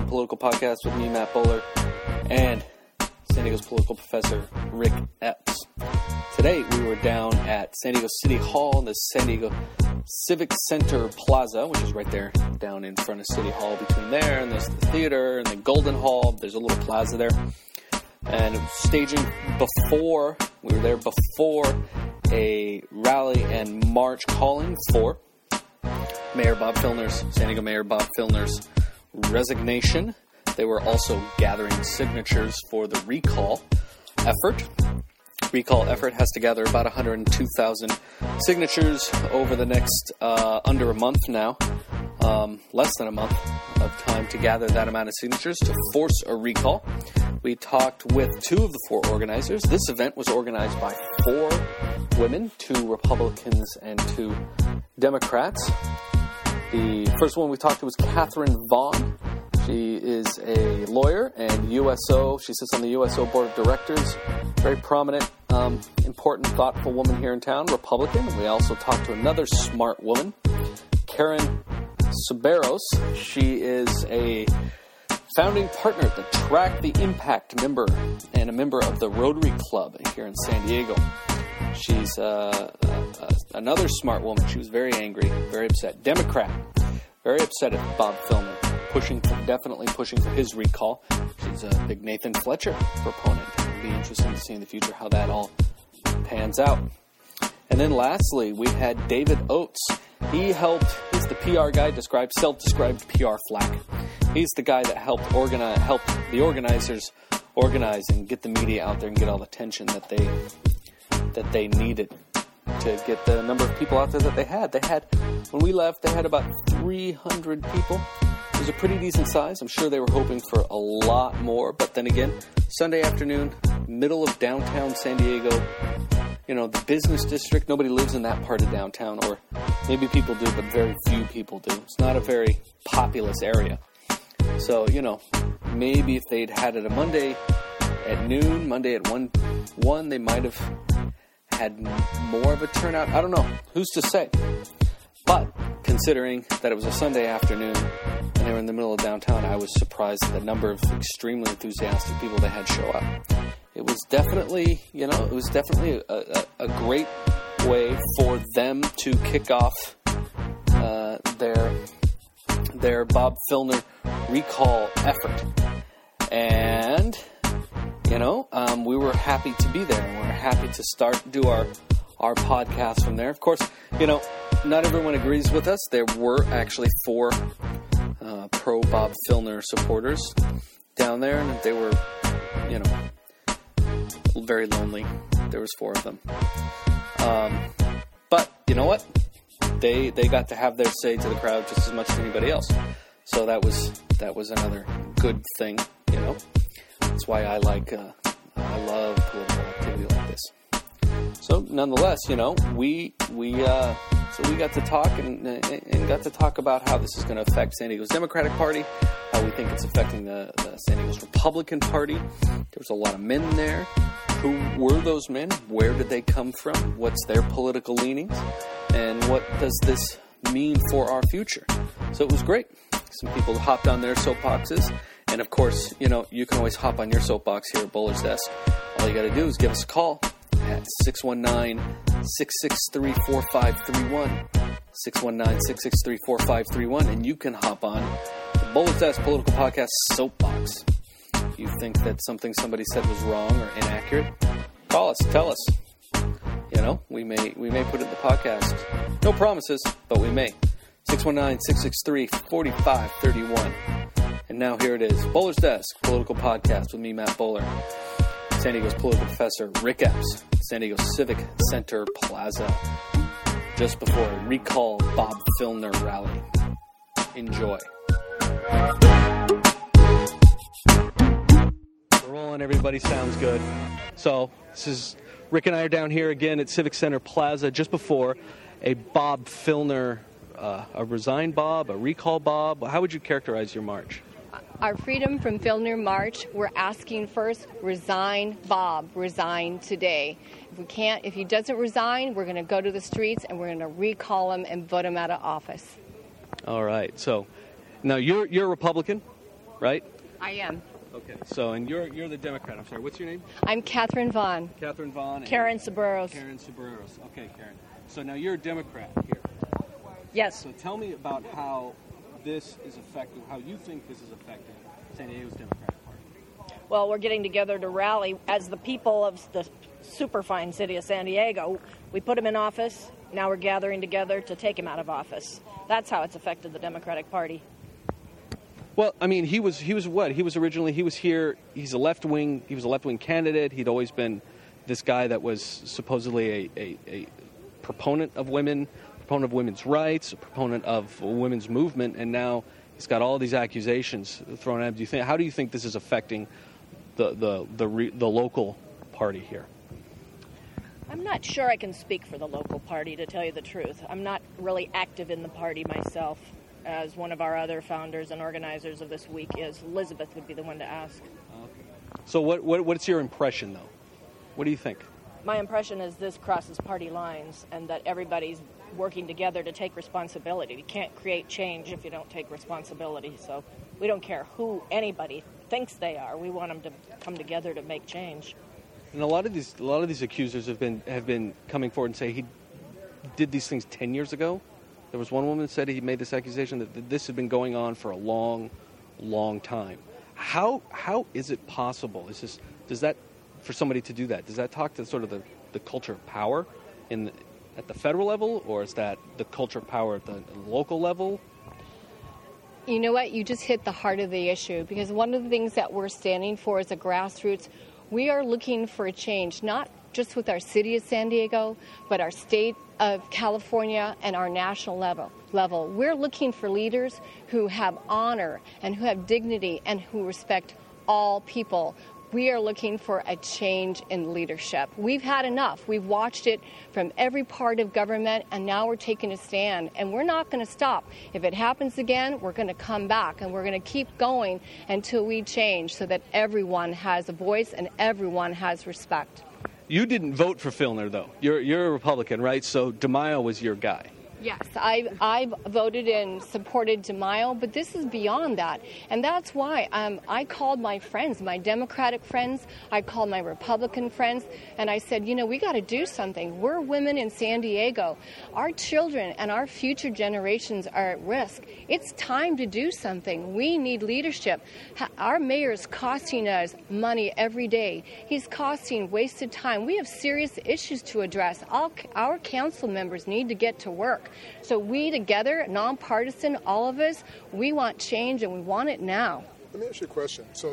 Political Podcast with me, Matt Bowler, and San Diego's political professor, Rick Epps. Today, we were down at San Diego City Hall in the San Diego Civic Center Plaza, which is right there down in front of City Hall. Between there and there's the theater and the Golden Hall. There's a little plaza there. And it was staging before, we were there before a rally and march calling for Mayor Bob Filner's, San Diego Mayor Bob Filner's resignation. They were also gathering signatures for the recall effort. Recall effort has to gather about 102,000 signatures over the next under a month now. Less than a month of time to gather that amount of signatures to force a recall. We talked with two of the four organizers. This event was organized by 4 women, 2 Republicans and 2 Democrats. The first one we talked to was Catherine Vaughn. She is a lawyer and USO. She sits on the USO Board of Directors. Very prominent, important, thoughtful woman here in town, Republican. We also talked to another smart woman, Karen Soberos. She is a founding partner at the Track the Impact member and a member of the Rotary Club here in San Diego. She's another smart woman. She was very angry, very upset. Democrat, very upset at Bob Filner, definitely pushing for his recall. She's a big Nathan Fletcher proponent. It'll be interesting to see in the future how that all pans out. And then lastly, we had David Oates. He's the PR guy, self-described PR flack. He's the guy that helped the organizers organize and get the media out there and get all the attention that they needed to get the number of people out there that they had. When we left, they had about 300 people. It was a pretty decent size. I'm sure they were hoping for a lot more. But then again, Sunday afternoon, middle of downtown San Diego, the business district, nobody lives in that part of downtown, or maybe people do, but very few people do. It's not a very populous area. So, maybe if they'd had it a Monday at noon, Monday at 1, they might have had more of a turnout. I don't know. Who's to say? But considering that it was a Sunday afternoon and they were in the middle of downtown, I was surprised at the number of extremely enthusiastic people they had show up. It was definitely, a great way for them to kick off their Bob Filner recall effort. And, we were happy to be there. And we were happy to do our podcast from there. Of course, not everyone agrees with us. There were actually 4 pro-Bob Filner supporters down there, and they were, very lonely. There was 4 of them. But you know what? They got to have their say to the crowd just as much as anybody else. So that was another good thing, That's why I love political activity like this. So nonetheless, we got to talk and got to talk about how this is going to affect San Diego's Democratic Party, how we think it's affecting the San Diego's Republican Party. There was a lot of men there. Who were those men? Where did they come from? What's their political leanings? And what does this mean for our future? So it was great. Some people hopped on their soapboxes. And of course, you can always hop on your soapbox here at Bowler's Desk. All you got to do is give us a call at 619-663-4531. 619-663-4531. And you can hop on the Bowler's Desk Political Podcast soapbox. If you think that something somebody said was wrong or inaccurate, call us, tell us. We may put it in the podcast. No promises, but we may. 619-663-4531. And now here it is. Bowler's Desk, Political Podcast with me, Matt Bowler. San Diego's political professor, Rick Epps. San Diego Civic Center Plaza. Just before a recall Bob Filner rally. Enjoy. We're rolling, everybody. Sounds good. So, this is Rick and I are down here again at Civic Center Plaza just before a Bob Filner, a resigned Bob, a recall Bob. How would you characterize your march? Our Freedom from Filner March, we're asking first, resign Bob, resign today. If he doesn't resign, we're going to go to the streets and we're going to recall him and vote him out of office. All right. So, now you're a Republican? right? I am. Okay. So, and you're the Democrat. I'm sorry. What's your name? I'm Catherine Vaughn. Catherine Vaughn. Karen Sabouros. Karen Sabouros. Okay, Karen. So now you're a Democrat here. Yes. So tell me about how this is affecting, how you think this is affecting San Diego's Democratic Party. Well, we're getting together to rally as the people of the super fine city of San Diego. We put him in office. Now we're gathering together to take him out of office. That's how it's affected the Democratic Party. Well, I mean, he was what? He was here, he's a left-wing candidate. He'd always been this guy that was supposedly a proponent of women, proponent of women's rights, a proponent of women's movement, and now he's got all these accusations thrown at him. How do you think this is affecting the local party here? I'm not sure I can speak for the local party, to tell you the truth. I'm not really active in the party myself, as one of our other founders and organizers of this week is. Elizabeth would be the one to ask. So what's your impression, though? What do you think? My impression is this crosses party lines and that everybody's working together to take responsibility. You can't create change if you don't take responsibility. So we don't care who anybody thinks they are. We want them to come together to make change. And a lot of these accusers have been coming forward and say he did these things 10 years ago. There was one woman that said he made this accusation that this had been going on for a long, long time. How is it possible? Does that for somebody to do that? Does that talk to sort of the culture of power at the federal level, or is that the culture of power at the local level? You know what? You just hit the heart of the issue, because one of the things that we're standing for as a grassroots, we are looking for a change, not just with our city of San Diego, but our state of California and our national level. We're looking for leaders who have honor and who have dignity and who respect all people. We are looking for a change in leadership. We've had enough. We've watched it from every part of government, and now we're taking a stand, and we're not going to stop. If it happens again, we're going to come back, and we're going to keep going until we change so that everyone has a voice and everyone has respect. You didn't vote for Filner, though. You're a Republican, right? So DeMaio was your guy. Yes, I voted and supported DeMaio, but this is beyond that. And that's why I called my friends, my Democratic friends, I called my Republican friends, and I said, we got to do something. We're women in San Diego. Our children and our future generations are at risk. It's time to do something. We need leadership. Our mayor's costing us money every day. He's costing wasted time. We have serious issues to address. Our council members need to get to work. So we together, nonpartisan, all of us, we want change and we want it now. Let me ask you a question. So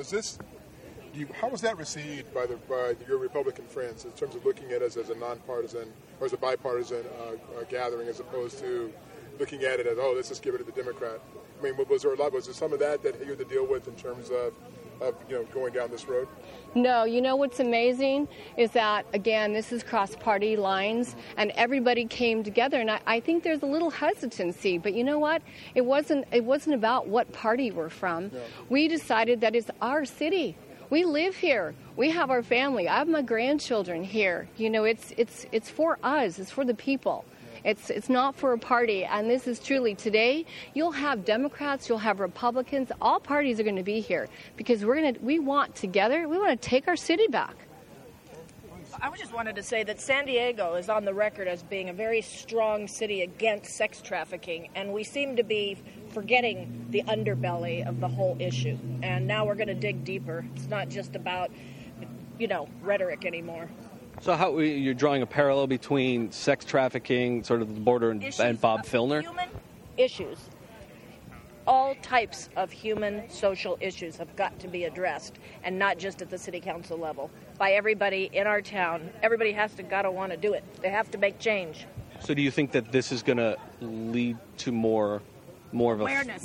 how was that received by your Republican friends in terms of looking at us as a nonpartisan or as a bipartisan gathering, as opposed to looking at it as, let's just give it to the Democrat? I mean, was there some of that you had to deal with in terms of going down this road? No, what's amazing is that, again, this is cross-party lines, and everybody came together, and I think there's a little hesitancy, but you know what? It wasn't about what party we're from. No. We decided that it's our city. We live here. We have our family. I have my grandchildren here. It's for us. It's for the people. It's not for a party, and this is truly today. You'll have Democrats, you'll have Republicans. All parties are going to be here because we want to take our city back. I just wanted to say that San Diego is on the record as being a very strong city against sex trafficking, and we seem to be forgetting the underbelly of the whole issue. And now we're going to dig deeper. It's not just about, rhetoric anymore. So how you're drawing a parallel between sex trafficking, sort of the border, and Bob Filner? Human issues. All types of human social issues have got to be addressed, and not just at the city council level. By everybody in our town. Everybody gotta want to do it. They have to make change. So do you think that this is going to lead to more awareness,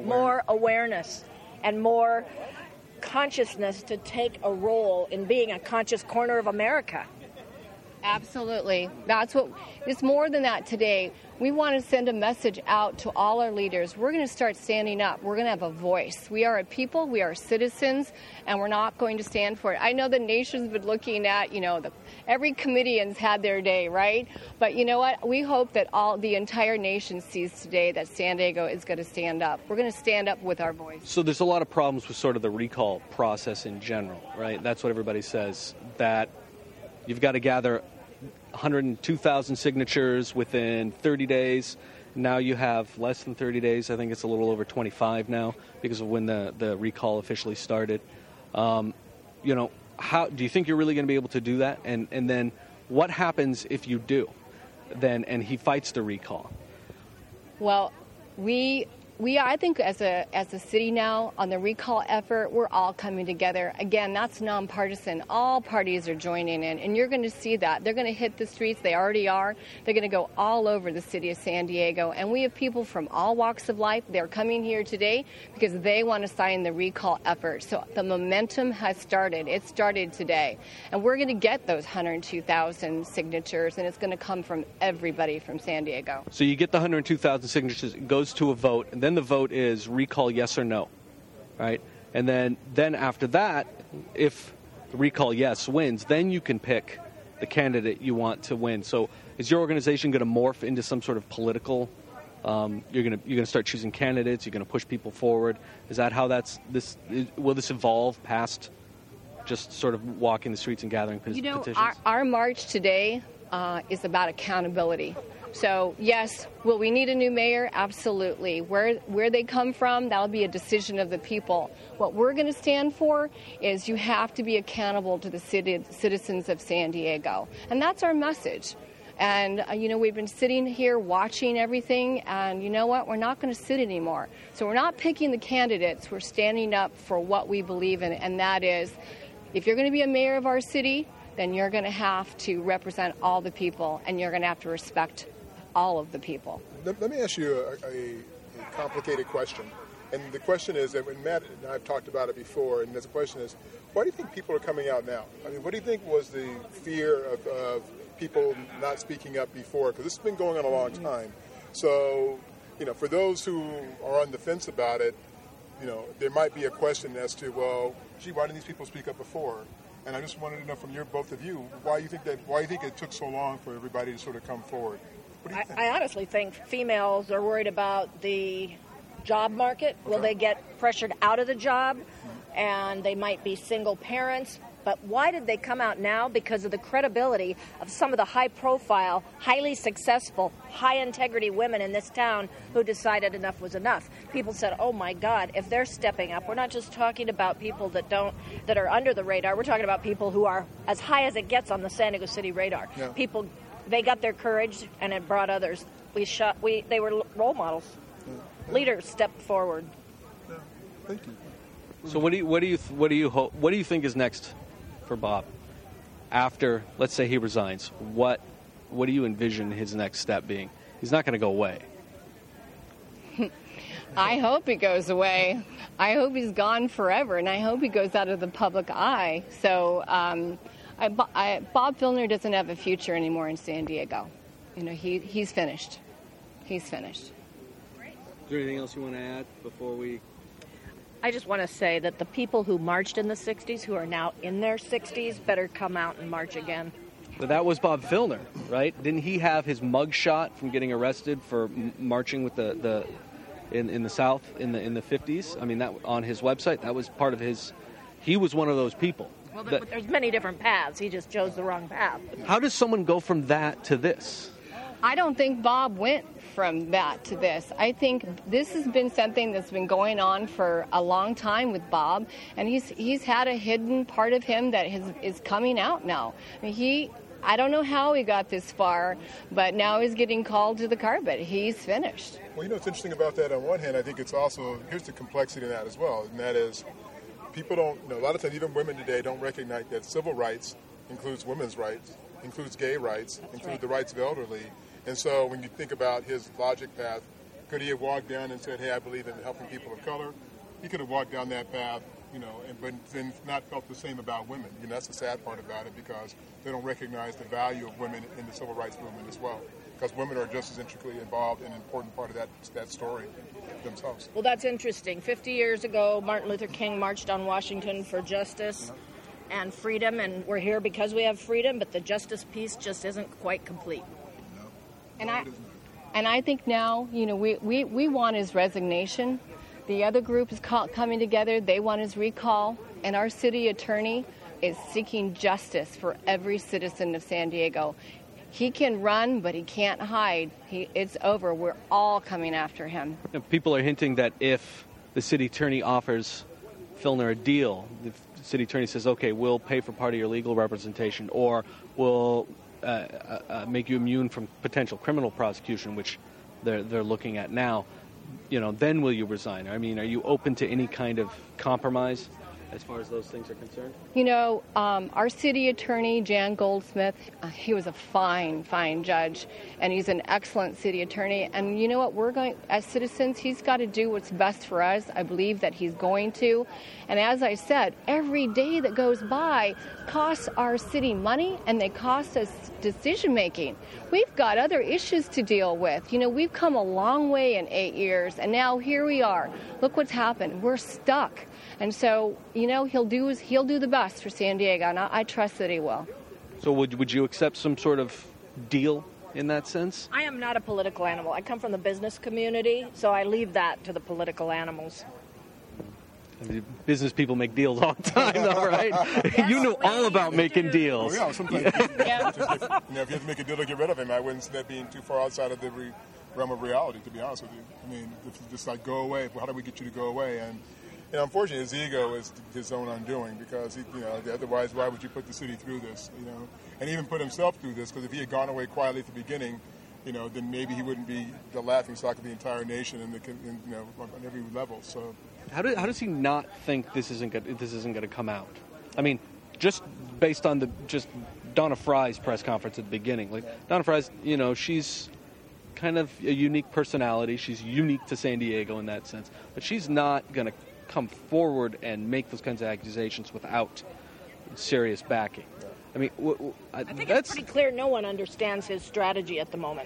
and more consciousness to take a role in being a conscious corner of America? Absolutely. It's more than that today. We want to send a message out to all our leaders. We're going to start standing up. We're going to have a voice. We are a people, we are citizens, and we're not going to stand for it. I know the nation's been looking at, every comedian's had their day, right? But you know what? We hope that the entire nation sees today that San Diego is going to stand up. We're going to stand up with our voice. So there's a lot of problems with sort of the recall process in general, right? That's what everybody says, that you've got to gather 102,000 signatures within 30 days. Now you have less than 30 days. I think it's a little over 25 now because of when the recall officially started. How do you think you're really going to be able to do that? And then what happens if you do? And he fights the recall? Well, I think as a city now, on the recall effort, we're all coming together. Again, that's nonpartisan. All parties are joining in, and you're going to see that. They're going to hit the streets. They already are. They're going to go all over the city of San Diego. And we have people from all walks of life. They're coming here today because they want to sign the recall effort. So the momentum has started. It started today. And we're going to get those 102,000 signatures, and it's going to come from everybody from San Diego. So you get the 102,000 signatures. It goes to a vote, and then the vote is recall yes or no, right? And then after that, if the recall yes wins, then you can pick the candidate you want to win. So is your organization going to morph into some sort of political? You're going to start choosing candidates. You're going to push people forward. Is that how will this evolve past just sort of walking the streets and gathering petitions? Our march today is about accountability. So, yes, will we need a new mayor? Absolutely. Where they come from, that'll be a decision of the people. What we're going to stand for is you have to be accountable to the citizens of San Diego. And that's our message. And, we've been sitting here watching everything, and you know what? We're not going to sit anymore. So we're not picking the candidates. We're standing up for what we believe in, and that is, if you're going to be a mayor of our city, then you're going to have to represent all the people, and you're going to have to respect all of the people. Let me ask you a complicated question. And the question is that when Matt and I have talked about it before, and the question is, why do you think people are coming out now? I mean, what do you think was the fear of people not speaking up before? Because this has been going on a long time. So, for those who are on the fence about it, there might be a question as to, well, gee, why didn't these people speak up before? And I just wanted to know from both of you, why you think it took so long for everybody to sort of come forward? I honestly think females are worried about the job market. Okay. Will they get pressured out of the job? And they might be single parents. But why did they come out now? Because of the credibility of some of the high-profile, highly successful, high-integrity women in this town who decided enough was enough. People said, oh, my God, if they're stepping up, we're not just talking about people that are under the radar. We're talking about people who are as high as it gets on the San Diego City radar. Yeah. People, they got their courage, and it brought others. They were role models. Yeah. Leaders stepped forward. Yeah. Thank you. So what do you think is next for Bob after, let's say, he resigns? What do you envision his next step being? He's not going to go away. I hope he goes away. I hope he's gone forever, and I hope he goes out of the public eye. So Bob Filner doesn't have a future anymore in San Diego. He's finished. He's finished. Is there anything else you want to add before we... I just want to say that the people who marched in the 60s, who are now in their 60s, better come out and march again. But that was Bob Filner, right? Didn't he have his mug shot from getting arrested for marching with in the South in the 50s? I mean, that on his website, that was part of his... He was one of those people. Well, there's many different paths. He just chose the wrong path. How does someone go from that to this? I don't think Bob went from that to this. I think this has been something that's been going on for a long time with Bob, and he's had a hidden part of him that is coming out now. I mean, I don't know how he got this far, but now he's getting called to the carpet. He's finished. Well, what's interesting about that, on one hand, I think it's also, here's the complexity in that as well, and that is people don't, a lot of times even women today don't recognize that civil rights includes women's rights, includes gay rights, includes the rights of elderly. And so when you think about his logic path, could he have walked down and said, hey, I believe in helping people of color? He could have walked down that path but then not felt the same about women. That's the sad part about it, because they don't recognize the value of women in the civil rights movement as well, because women are just as intricately involved in an important part of that story themselves. Well, that's interesting. 50 years ago, Martin Luther King marched on Washington for justice and freedom, and we're here because we have freedom, but the justice piece just isn't quite complete. And I think now, we want his resignation. The other group is coming together. They want his recall. And our city attorney is seeking justice for every citizen of San Diego. He can run, but he can't hide. It's over. We're all coming after him. People are hinting that if the city attorney offers Filner a deal, the city attorney says, okay, we'll pay for part of your legal representation, or we'll make you immune from potential criminal prosecution, which they're looking at now, then will you resign? I mean, are you open to any kind of compromise as far as those things are concerned? Our city attorney, Jan Goldsmith, he was a fine judge, and he's an excellent city attorney. And you know what? We're going, as citizens, he's got to do what's best for us. I believe that he's going to. And as I said, every day that goes by costs our city money, and they cost us decision making. We've got other issues to deal with. We've come a long way in 8 years, and now here we are. Look what's happened. We're stuck. And so, he'll do the best for San Diego, and I trust that he will. So would you accept some sort of deal in that sense? I am not a political animal. I come from the business community, so I leave that to the political animals. Business people make deals all the time, though, right? Yes, you know all about making deals. Well, yeah, sometimes if you have to make a deal to get rid of him, I wouldn't see that being too far outside of the realm of reality, to be honest with you. I mean, if you just go away, how do we get you to go away? And unfortunately, his ego is his own undoing, because otherwise, why would you put the city through this? And even put himself through this, because if he had gone away quietly at the beginning, then maybe he wouldn't be the laughingstock of the entire nation on every level. So, how does he not think this isn't going to come out? I mean, just based on just Donna Fry's press conference at the beginning, Donna Fry's, she's kind of a unique personality. She's unique to San Diego in that sense, but she's not going to come forward and make those kinds of accusations without serious backing. I mean, I think it's pretty clear no one understands his strategy at the moment.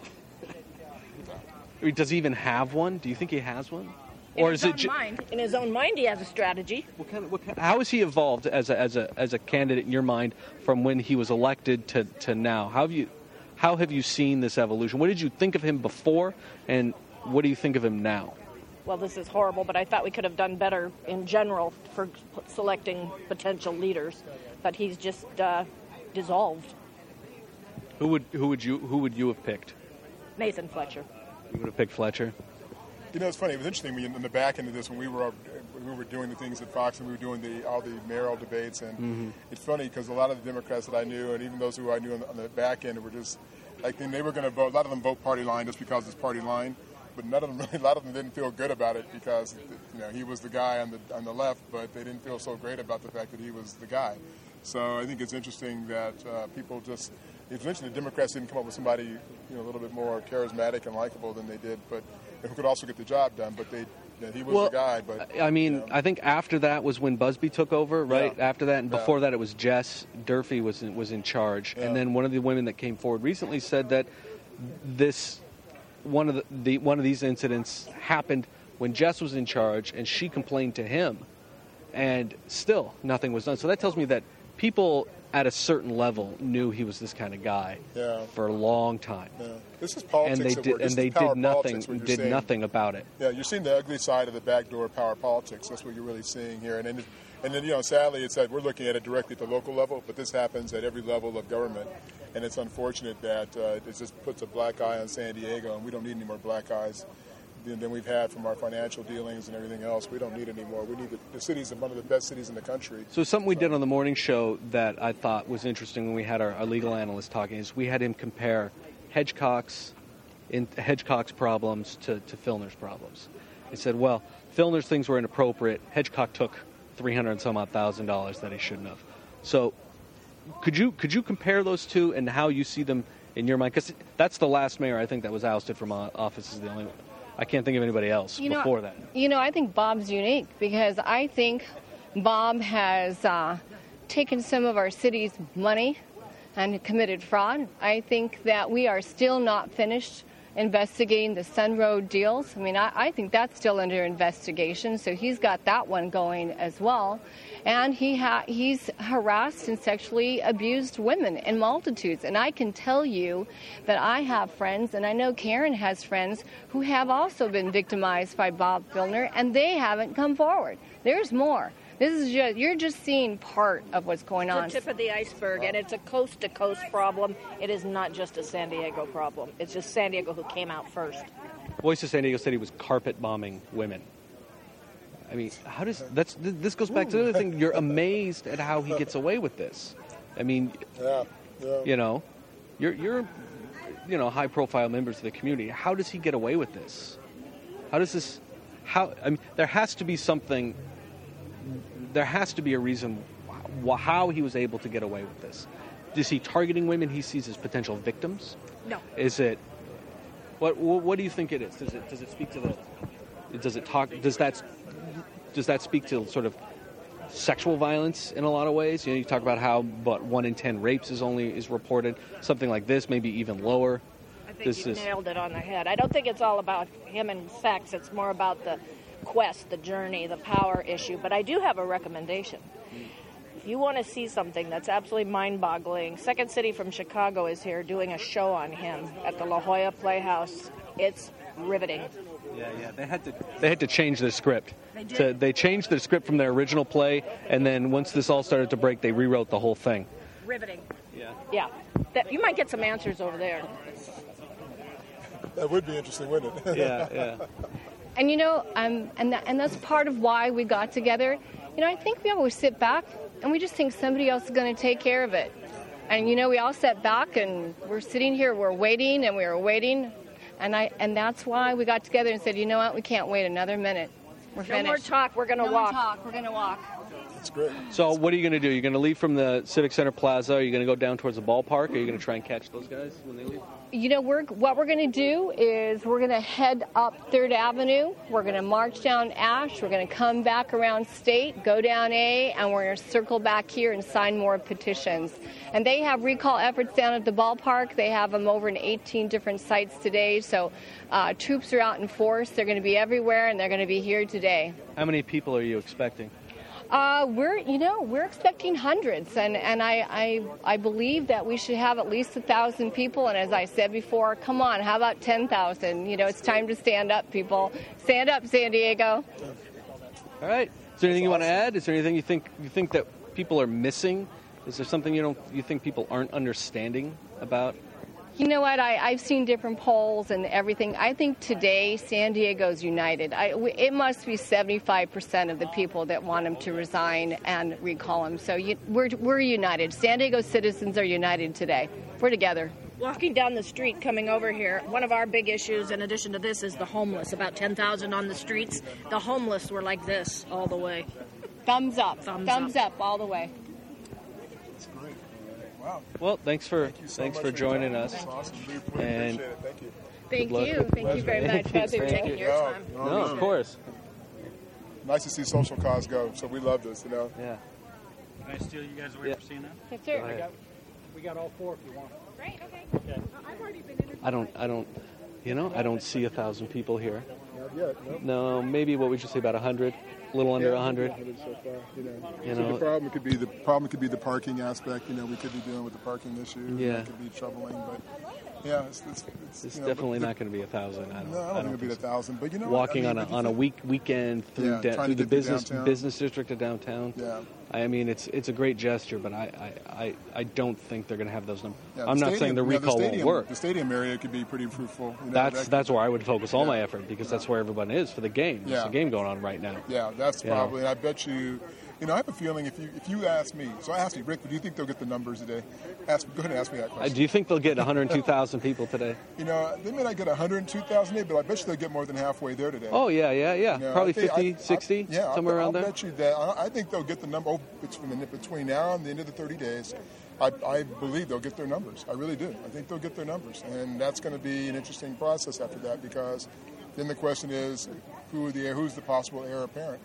Does he even have one? Do you think he has one? In his own mind, he has a strategy. How has he evolved as a candidate in your mind from when he was elected to now? How have you seen this evolution? What did you think of him before, and what do you think of him now? Well, this is horrible, but I thought we could have done better in general for selecting potential leaders. But he's just dissolved. Who would you have picked? Nathan Fletcher. You would have picked Fletcher. It's funny. It was interesting in the back end of this, when we were doing the things at Fox, and we were doing all the mayoral debates, and it's funny because a lot of the Democrats that I knew, and even those who I knew on the back end, were just like, they were going to vote. A lot of them vote party line just because it's party line. But a lot of them didn't feel good about it because he was the guy on the left, but they didn't feel so great about the fact that he was the guy. So I think it's interesting that people just. It's interesting the Democrats didn't come up with somebody a little bit more charismatic and likable than they did, but who could also get the job done. But he was the guy. But I mean, I think after that was when Busby took over, right? Yeah. After that, and before that, it was Jess Durfee was in charge, and then one of the women that came forward recently said that one of these incidents happened when Jess was in charge, and she complained to him, and still nothing was done. So that tells me that people at a certain level knew he was this kind of guy for a long time. Yeah. This is politics, and they did nothing about it. Yeah, you're seeing the ugly side of the backdoor power politics. That's what you're really seeing here. And then sadly, it's that we're looking at it directly at the local level, but this happens at every level of government. And it's unfortunate that it just puts a black eye on San Diego, and we don't need any more black eyes than we've had from our financial dealings and everything else. We don't need any more. We need the city's one of the best cities in the country. So something we did on the morning show that I thought was interesting when we had our legal analyst talking is we had him compare Hedgecock's problems to Filner's problems. He said, well, Filner's things were inappropriate. Hedgecock took $300 and some odd $1,000 that he shouldn't have. So could you compare those two and how you see them in your mind? Because that's the last mayor I think that was ousted from office. Is the only one. I can't think of anybody else before that. I think Bob's unique because I think Bob has taken some of our city's money and committed fraud. I think that we are still not finished investigating the Sun Road deals. I mean, I think that's still under investigation, so he's got that one going as well. And he's harassed and sexually abused women in multitudes. And I can tell you that I have friends, and I know Karen has friends, who have also been victimized by Bob Filner, and they haven't come forward. There's more. This is you're just seeing part of what's going on. It's the tip of the iceberg, and it's a coast-to-coast problem. It is not just a San Diego problem. It's just San Diego who came out first. Voice of San Diego City was carpet bombing women. I mean, how does this goes back to the other thing. You're amazed at how he gets away with this. I mean, you know, you're high-profile members of the community. How does he get away with this? How does this? I mean, there has to be something. There has to be a reason how he was able to get away with this. Is he targeting women he sees as potential victims? No. Is it? What do you think it is? Does it speak to the? Does that speak to sort of sexual violence in a lot of ways? You know, you talk about how 1 in 10 rapes is reported. Something like this, maybe even lower. I think you nailed it on the head. I don't think it's all about him and sex. It's more about the quest, the journey, the power issue. But I do have a recommendation. If you want to see something that's absolutely mind-boggling, Second City from Chicago is here doing a show on him at the La Jolla Playhouse. It's riveting. Yeah. They had to change the script. They did. They changed the script from their original play, and then once this all started to break, they rewrote the whole thing. Riveting. Yeah. You might get some answers over there. That would be interesting, wouldn't it? Yeah. And, you know, and that's part of why we got together. You know, I think we always sit back and we just think somebody else is going to take care of it. And, you know, we all sat back and we're sitting here, we're waiting and we were waiting. And that's why we got together and said, you know what, we can't wait another minute. We're finished. No more talk, we're going to walk. No more talk, we're going to walk. That's great. So what are you going to do? You're going to leave from the Civic Center Plaza? Are you going to go down towards the ballpark? Or are you going to try and catch those guys when they leave? You know, what we're going to do is we're going to head up 3rd Avenue. We're going to march down Ash. We're going to come back around State, go down A, and we're going to circle back here and sign more petitions. And they have recall efforts down at the ballpark. They have them over in 18 different sites today. So troops are out in force. They're going to be everywhere, and they're going to be here today. How many people are you expecting? We're expecting hundreds, and I believe that we should have at least 1,000 people. And as I said before, come on, how about 10,000? You know, it's time to stand up, people. Stand up, San Diego. All right. Is there anything you want to add? Is there anything you think that people are missing? Is there something you think people aren't understanding about? You know what? I've seen different polls and everything. I think today San Diego's united. It must be 75% of the people that want him to resign and recall him. So we're united. San Diego citizens are united today. We're together. Walking down the street coming over here, one of our big issues in addition to this is the homeless. About 10,000 on the streets. The homeless were like this all the way. Thumbs up. Thumbs up all the way. That's great. Wow. Well, thanks for joining us. That's awesome. We appreciate it. Thank you. Thank luck. you. Thank you very much. Thanks. For taking your time. No, of course. Nice to see social cause go. So we love this, you know. Yeah. Can I steal you guys away for seeing that? Yes, sir. We got all 4 if you want. Great, okay. I've already been I don't see 1,000 people here. Not yet. No, maybe what would you say, about 100? A little under 100. So far, You So know, the problem could be the parking aspect. You know, we could be dealing with the parking issue. Yeah. That could be troubling, but yeah, it's it's you know, definitely but not going to be 1,000. No, I don't think it'll be 1,000. But you know, walking what? I mean, on a weekend through, Yeah, trying to through the get through downtown. business district of downtown. Yeah. I mean, it's a great gesture, but I don't think they're going to have those numbers. Yeah, I'm not saying the recall won't work. The stadium area could be pretty fruitful. You know, That's where I would focus all my effort, because that's where everyone is for the game. There's Yeah. a game going on right now. Yeah, that's Yeah. probably. And I bet you. You know, I have a feeling if you ask me, so I asked you, Rick, do you think they'll get the numbers today? Go ahead and ask me that question. Do you think they'll get 102,000 people today? You know, they may not get 102,000 today, but I bet you they'll get more than halfway there today. Oh, yeah. You know, Probably I think- 50, 60, yeah, somewhere around I'll there. bet you that. I think they'll get the number between now and the end of the 30 days. I believe they'll get their numbers. I really do. I think they'll get their numbers. And that's going to be an interesting process after that, because then the question is, who's the possible heir apparent?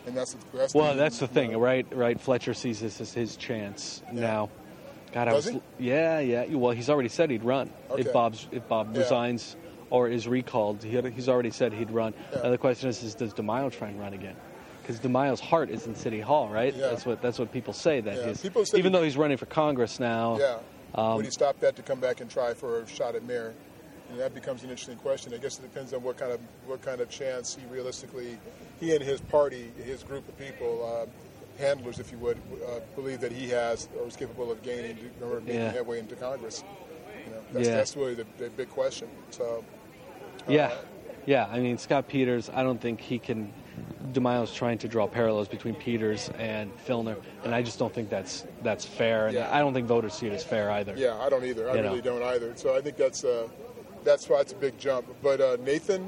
And that's the thing, right? Right. Fletcher sees this as his chance now. God, Does he? Yeah. Well, he's already said he'd run if Bob resigns or is recalled. He's already said he'd run. Yeah. Now the question is does DeMaio try and run again? Because DeMaio's heart is in City Hall, right? Yeah. That's what people say. That People say even though he's running for Congress now. Yeah. Would he stop that to come back and try for a shot at mayor? And that becomes an interesting question. I guess it depends on what kind of chance he and his party, his group of people, handlers, if you would, believe that he has or is capable of gaining or making headway into Congress. That's really the big question. So. Yeah. I mean, Scott Peters, I don't think he can. DeMaio's trying to draw parallels between Peters and Filner, and I just don't think that's fair. And I don't think voters see it as fair either. Yeah, I don't either. I really don't either. So I think that's why it's a big jump. But Nathan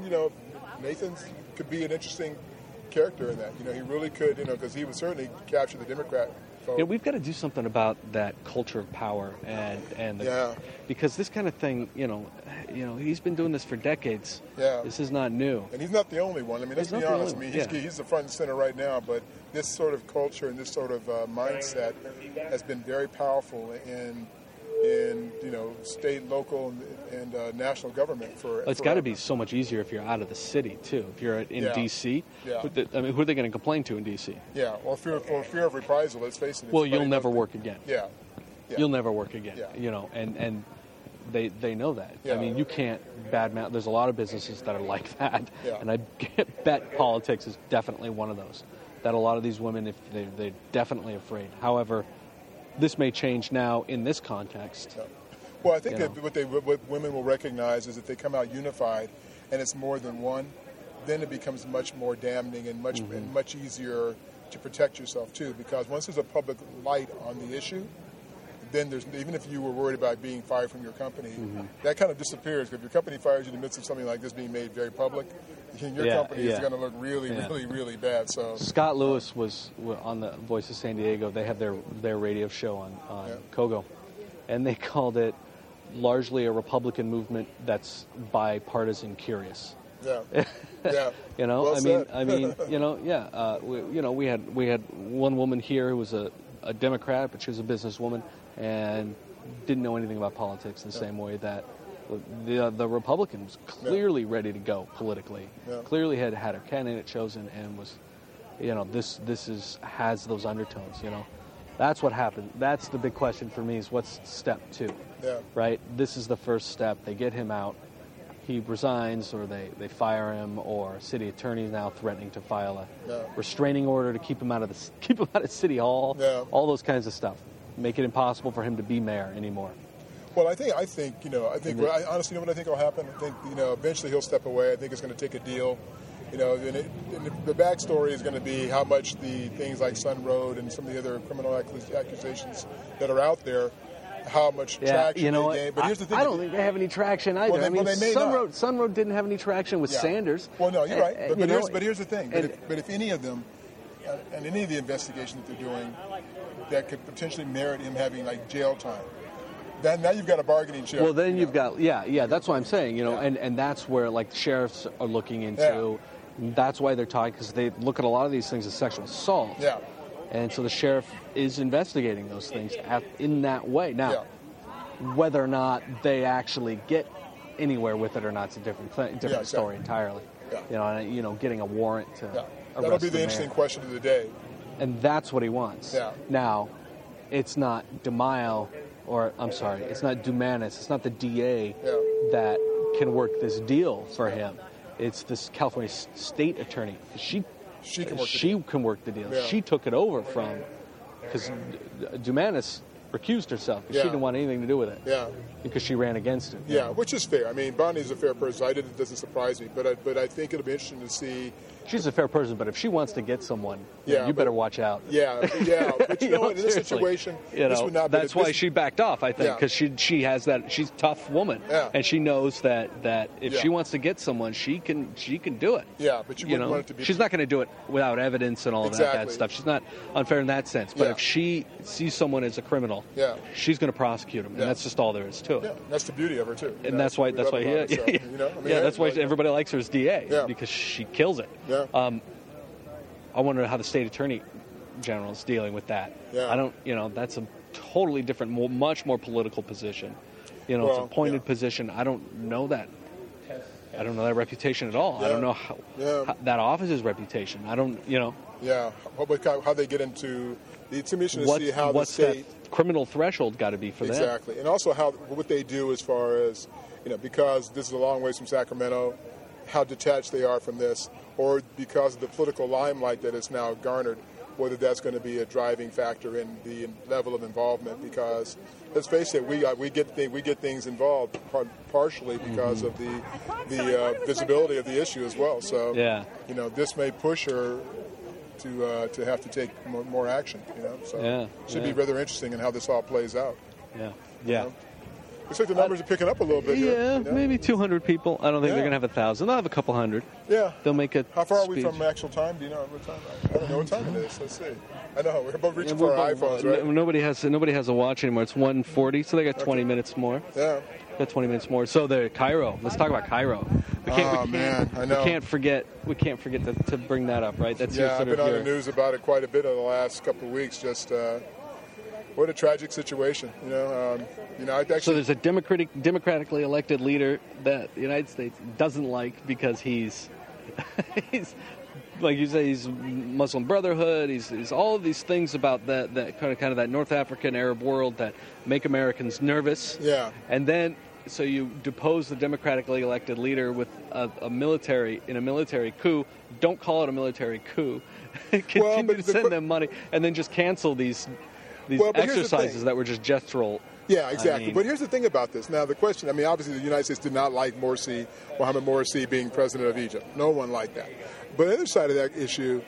could be an interesting character in that. He really could. Because he would certainly capture the Democrat vote. Yeah, we've got to do something about that culture of power because this kind of thing, he's been doing this for decades. Yeah. This is not new. And he's not the only one. I mean, let's be honest. I mean, he's the front and center right now, but this sort of culture and this sort of mindset has been very powerful in state, local, and national government for. It's got to be so much easier if you're out of the city too. If you're in D.C., who are they going to complain to in D.C.? Yeah, well, for fear of reprisal. Let's face it. Well, you'll never work again. Yeah. You'll never work again. Yeah. And they know that. Yeah. I mean, you can't badmouth. There's a lot of businesses that are like that, Yeah. and I bet politics is definitely one of those. That a lot of these women, if they're definitely afraid. However, this may change now in this context. Yeah. Well, I think that what women will recognize is if they come out unified, and it's more than one, then it becomes much more damning and much easier to protect yourself too. Because once there's a public light on the issue, then even if you were worried about being fired from your company, that kind of disappears. Because if your company fires you in the midst of something like this being made very public, your company is going to look really, really bad. So Scott Lewis was on the Voice of San Diego. They have their radio show on Kogo, and they called it largely a Republican movement that's bipartisan curious. Yeah. Well I said. We had one woman here who was a Democrat, but she was a businesswoman and didn't know anything about politics in the same way that the Republican was clearly ready to go politically. Yeah. Clearly had her candidate chosen and was, has those undertones. That's what happened. That's the big question for me: is what's step 2? Yeah. Right. This is the first step. They get him out. He resigns, or they fire him, or city attorney is now threatening to file a restraining order to keep him out of City Hall. Yeah. All those kinds of stuff. Make it impossible for him to be mayor anymore. Well, I think honestly, honestly, what I think will happen? I think, eventually he'll step away. I think it's going to take a deal. And the backstory is going to be how much the things like Sun Road and some of the other criminal accusations that are out there, how much traction they gain. But here's the thing. I don't think they have any traction either. Sun Road didn't have any traction with Sanders. Well, no, you're right. But here's the thing. But if any of them, and any of the investigation that they're doing, that could potentially merit him having jail time, then now you've got a bargaining chip. Well, then you've got that's what I'm saying. And that's where sheriffs are looking into. Yeah. That's why they're talking, because they look at a lot of these things as sexual assault. Yeah. And so the sheriff is investigating those things in that way. Now, whether or not they actually get anywhere with it or not is a different story entirely. Yeah. Getting a warrant to arrest that'll be the interesting question of the day. And that's what he wants. Yeah. Now, it's not DeMaio, it's not Dumanis, it's not the DA that can work this deal for him. It's this California state attorney. She can work the deal. Yeah. She took it over from, because Dumanis recused herself because she didn't want anything to do with it. Yeah. Because she ran against it. Yeah, which is fair. I mean, Bonnie's a fair person. It doesn't surprise me, but I think it'll be interesting to see. She's a fair person, but if she wants to get someone, you better watch out. Yeah. But in this situation, this would not be. That's why she backed off, I think, because she has that. She's a tough woman, and she knows that if she wants to get someone, she can do it. Yeah, but you wouldn't want it to be. She's not going to do it without evidence and all that stuff. She's not unfair in that sense. But if she sees someone as a criminal, she's going to prosecute him, and that's just all there is to it. Yeah, that's the beauty of her too. And that's why everybody likes her as DA because she kills it. Yeah. I wonder how the state attorney general is dealing with that. Yeah. I don't, that's a totally different, much more political position. It's Well, a appointed yeah. position. I don't know that. I don't know that reputation at all. I Yeah. don't know how that office's reputation. I don't, Yeah, how they get into the commission to what's, see how the what's state that criminal threshold got to be for them? exactly, and also what they do as far as because this is a long ways from Sacramento, how detached they are from this, or because of the political limelight that is now garnered, whether that's going to be a driving factor in the level of involvement. Because let's face it, we get things involved partially because of the visibility of the issue as well. So this may push her to have to take more action. So it should be rather interesting in how this all plays out. Yeah. Looks like the numbers are picking up a little bit here. Maybe 200 people. I don't think they're going to have 1,000. They'll have a couple hundred. Yeah. They'll make a How far are we speech. from actual time? Do you know what time? I don't know what time it is. Let's see. I know we're both reaching for our iPhones, right? Nobody has a watch anymore. It's 1:40, so they got 20 minutes more. Yeah. Got 20 minutes more. So the Cairo. Let's talk about Cairo. Man, I know. We can't forget to bring that up, right? That's I've been on the news about it quite a bit over the last couple of weeks. Just what a tragic situation. So there's a democratically elected leader that the United States doesn't like because he's like you say, he's Muslim Brotherhood. He's all of these things about that kind of that North African Arab world that make Americans nervous. Yeah. And then so you depose the democratically elected leader with a military coup. Don't call it a military coup. Continue to send them money, and then just cancel these exercises that were just gestural. Yeah, exactly. But here's the thing about this. Now, the question, obviously the United States did not like Mohamed Morsi being president of Egypt. No one liked that. But on the other side of that issue,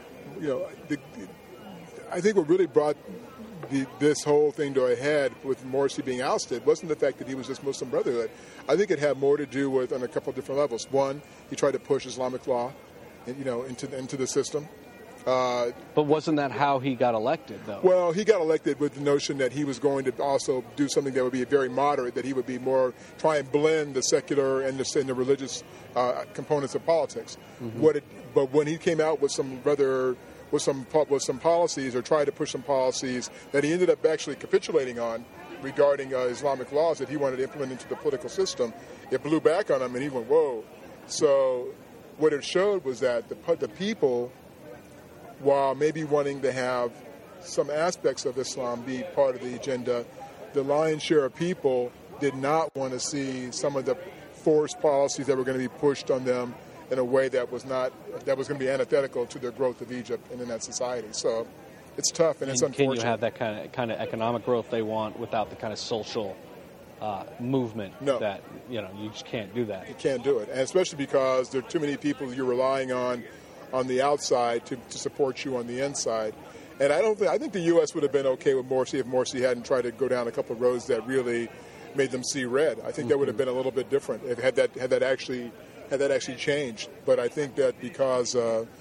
I think what really brought this whole thing to a head with Morsi being ousted wasn't the fact that he was just Muslim Brotherhood. I think it had more to do with on a couple of different levels. One, he tried to push Islamic law, into the system. But wasn't that how he got elected, though? Well, he got elected with the notion that he was going to also do something that would be very moderate, that he would be more try and blend the secular and the religious components of politics. Mm-hmm. But when he came out with some policies or tried to push some policies that he ended up actually capitulating on regarding Islamic laws that he wanted to implement into the political system, it blew back on him, and he went, whoa. So what it showed was that the people, while maybe wanting to have some aspects of Islam be part of the agenda, the lion's share of people did not want to see some of the forced policies that were going to be pushed on them in a way that was going to be antithetical to their growth of Egypt and in that society. So it's tough, and it's unfortunate. Can you have that kind of economic growth they want without the kind of social movement? No. That you just can't do that. You can't do it, and especially because there are too many people you're relying on the outside to support you on the inside. And I think the U.S. would have been okay with Morsi if Morsi hadn't tried to go down a couple of roads that really made them see red. I think that would have been a little bit different had that actually changed. But I think that because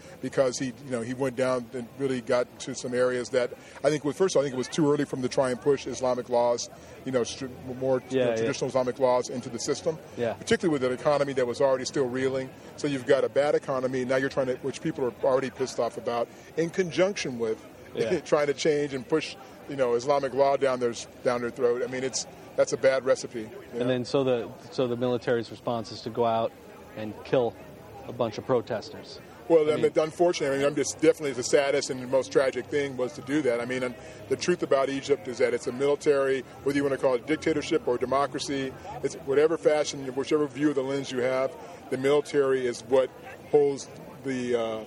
he went down and really got to some areas that I think it was too early for him to try and push Islamic laws, traditional Islamic laws into the system. Yeah. Particularly with an economy that was already still reeling. So you've got a bad economy now. You're which people are already pissed off about, in conjunction with trying to change and push Islamic law down their throat. That's a bad recipe. And then so the military's response is to go out and kill a bunch of protesters. Well, unfortunately, definitely the saddest and the most tragic thing was to do that. And the truth about Egypt is that it's a military, whether you want to call it dictatorship or democracy, it's whatever fashion, whichever view of the lens you have, the military is what holds the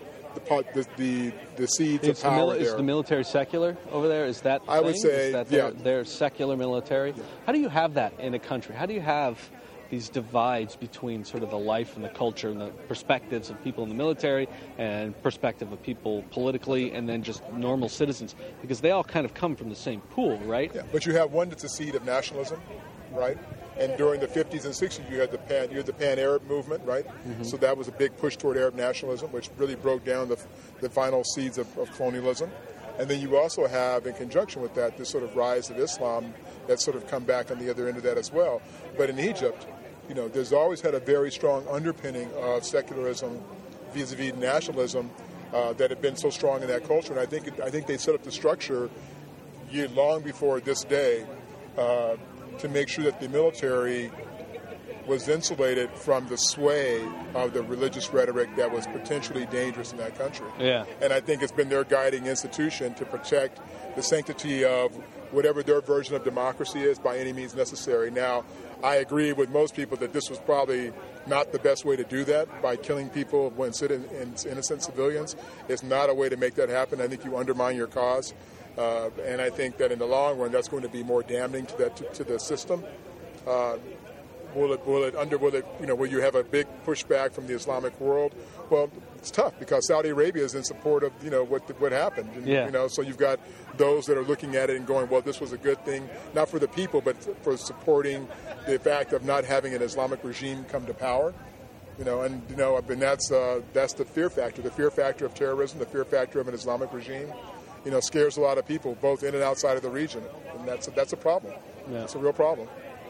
seeds of power there. Is the military secular over there? Is that I would say, they're secular military? Yeah. How do you have that in a country? How do you have these divides between sort of the life and the culture and the perspectives of people in the military and perspective of people politically and then just normal citizens? Because they all kind of come from the same pool, right? Yeah, but you have one that's a seed of nationalism, right? And during the 50s and 60s, you had the Pan-Arab movement, right? Mm-hmm. So that was a big push toward Arab nationalism, which really broke down the final seeds of colonialism. And then you also have, in conjunction with that, this sort of rise of Islam that's sort of come back on the other end of that as well. But in Egypt, there's always had a very strong underpinning of secularism vis-a-vis nationalism that have been so strong in that culture. And I think they set up the structure long before this day to make sure that the military was insulated from the sway of the religious rhetoric that was potentially dangerous in that country. Yeah. And I think it's been their guiding institution to protect the sanctity of whatever their version of democracy is by any means necessary. Now, I agree with most people that this was probably not the best way to do that by killing people when innocent civilians. It's not a way to make that happen. I think you undermine your cause. And I think that in the long run, that's going to be more damning to the system. Will you have a big pushback from the Islamic world? Well, it's tough because Saudi Arabia is in support of, what happened. And, so you've got those that are looking at it and going, well, this was a good thing, not for the people, but for supporting the fact of not having an Islamic regime come to power. And that's the fear factor of terrorism, the fear factor of an Islamic regime, scares a lot of people, both in and outside of the region. And that's a problem. Yeah. It's a real problem.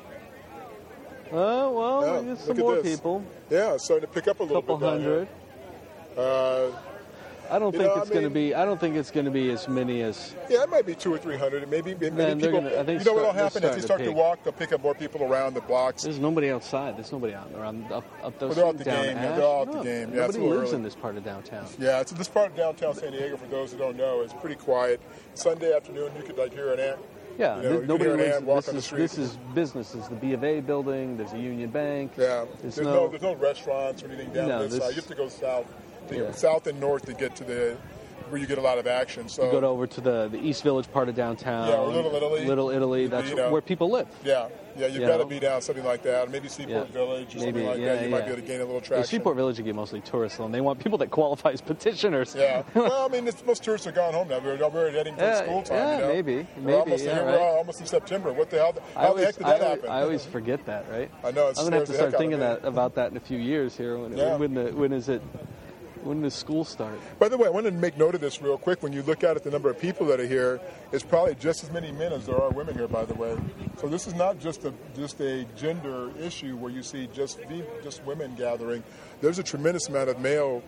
There's some more people. Yeah, starting to pick up a little Couple bit. hundred. I don't think it's going to be. I don't think it's going to be as many as. Yeah, it might be 200 or 300. Maybe people. I think What'll happen if you start to walk? They'll pick up more people around the blocks. There's nobody outside. There's nobody out around up those. They're out the down game. Ash. They're all at No, the game. Yeah, nobody it's a little lives early. in this part of downtown. Yeah, this part of downtown San Diego, for those who don't know, is pretty quiet. Sunday afternoon, you could hear an ant. Yeah, nobody lives. walk on the street. This is business. There's the B of A building. There's a Union Bank. Yeah, there's no restaurants or anything down this side. You have to go south, south and north to get to where you get a lot of action. So you go over to the East Village part of downtown. Yeah, or Little Italy. Little Italy. That's where people live. Yeah, you've got to be down something like that. Maybe Seaport Village or something like that. You might be able to gain a little traction. Seaport Village would get mostly tourists, and they want people that qualify as petitioners. Yeah. Well, most tourists are gone home now. We're heading to school time. Yeah, maybe. We're almost in September. What the hell? How the heck did that happen? I always forget that, right? I know. I'm gonna have to start thinking about that in a few years here. When does school start? By the way, I wanted to make note of this real quick. When you look at the number of people that are here, it's probably just as many men as there are women here, by the way. So this is not just a gender issue where you see just women gathering. There's a tremendous amount of male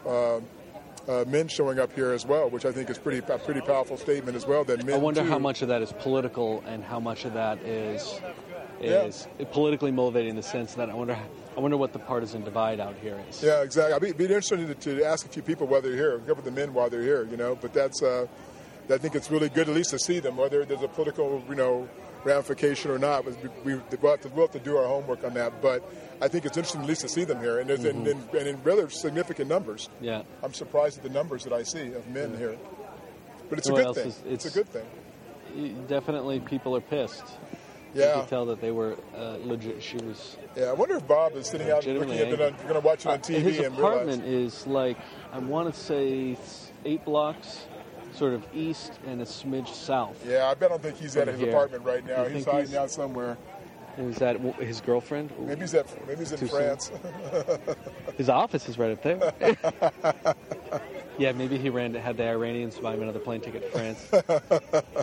men showing up here as well, which I think is a pretty powerful statement as well. That men. I wonder how much of that is political and how much of that is politically motivated in the sense that I wonder what the partisan divide out here is. Yeah, exactly. I'd be interested to ask a few people while they're here, a couple of the men while they're here, But that's, I think it's really good at least to see them, whether there's a political, ramification or not. We'll have to do our homework on that. But I think it's interesting at least to see them here, and in rather significant numbers. Yeah. I'm surprised at the numbers that I see of men here. But it's a good thing. It's a good thing. Definitely people are pissed. Yeah. You could tell that they were legit. She was. Yeah, I wonder if Bob is sitting out looking at it. Going to watch it on TV his and realize. apartment is like, I want to say 8 blocks, sort of east and a smidge south. Yeah, I don't think he's at his apartment right now. He's hiding out somewhere. Is that his girlfriend? Ooh. Maybe he's in France. His office is right up there. Yeah, maybe he had the Iranians buy him another plane ticket to France.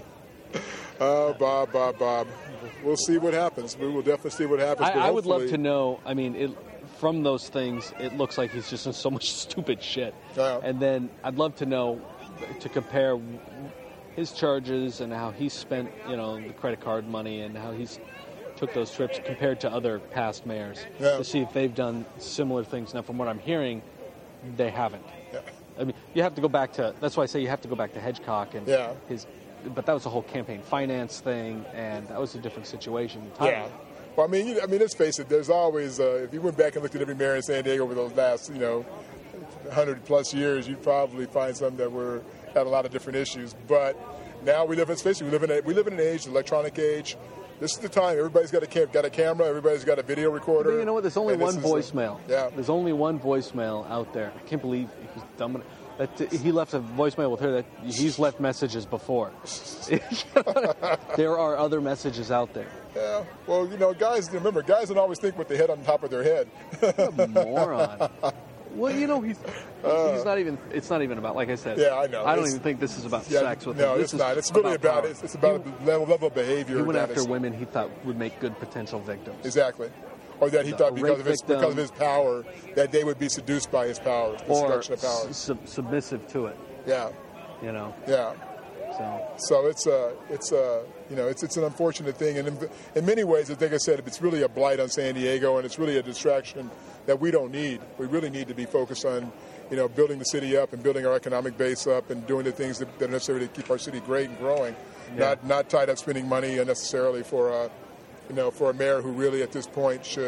Oh, Bob. We'll see what happens. We will definitely see what happens. I would love to know. I mean, from those things, it looks like he's just in so much stupid shit. Yeah. And then I'd love to know, to compare his charges and how he spent, the credit card money and how he's took those trips compared to other past mayors to see if they've done similar things. Now, from what I'm hearing, they haven't. Yeah. I mean, you have to go back to. That's why I say you have to go back to Hedgecock and his. But that was a whole campaign finance thing, and that was a different situation entirely. Yeah. Well, I mean, let's face it. There's always, if you went back and looked at every mayor in San Diego over those last, 100+ years, you'd probably find some that had a lot of different issues. But now we live in an age, the electronic age. This is the time. Everybody's got a camera. Everybody's got a video recorder. But you know what? There's only one voicemail. There's only one voicemail out there. I can't believe he's dumb enough. He left a voicemail with her that he's left messages before. There are other messages out there. Yeah. Well, guys don't always think with the head on top of their head. What a moron. Well, he's not even. It's not even about. Like I said. Yeah, I know. I don't even think this is about sex with him. No, it's not. It's really about. It's about a level of behavior. He went after women he thought would make good potential victims. Exactly. or that he thought because victim, of his power that they would be seduced by his power, the or seduction of power. Submissive to it. Yeah. You know. Yeah. So it's an unfortunate thing, and in many ways, like I said, it's really a blight on San Diego, and it's really a distraction that we don't need. We really need to be focused on, building the city up and building our economic base up and doing the things that are necessary to keep our city great and growing. Yeah. Not tied up spending money unnecessarily for a mayor who really at this point should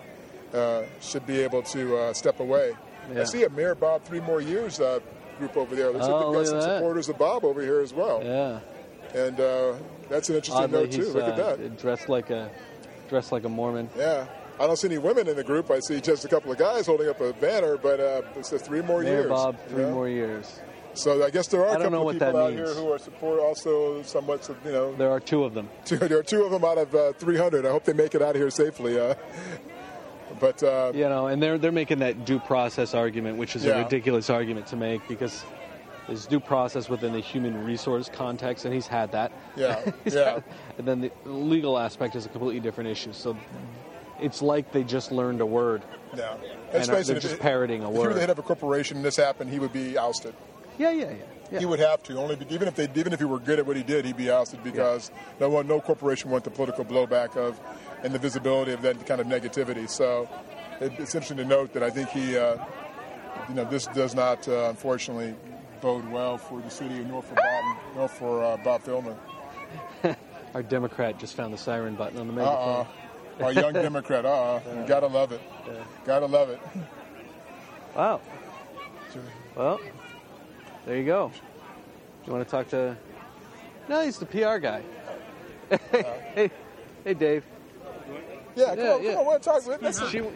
be able to step away. Yeah. I see a Mayor Bob 3 more years group over there. Looks like they've got some supporters of Bob over here as well. Yeah. And that's an interesting note too. Look at that. Dressed like a Mormon. Yeah. I don't see any women in the group. I see just a couple of guys holding up a banner, but it says 3 more Mayor years. Bob, 3 more years. So I guess there are a couple of people out means. here who are also somewhat, There are 2 of them. There are 2 of them out of 300. I hope they make it out of here safely. But and they're making that due process argument, which is a ridiculous argument to make because there's due process within the human resource context, and he's had that. Yeah, And then the legal aspect is a completely different issue. So it's like they just learned a word. Yeah, and they're just parroting a word. If you were the head of a corporation and this happened, he would be ousted. Yeah. He would have to even if he were good at what he did, he'd be ousted because no corporation wants the political blowback of and the visibility of that kind of negativity. So it's interesting to note that I think he, this does not unfortunately bode well for the city nor for Bob Filner. Our Democrat just found the siren button on the megaphone. Our young Democrat. Gotta love it. Gotta love it. Wow. Well. There you go. You want to talk to... No, he's the PR guy. Hey, Dave. Yeah, come on. I want to talk. We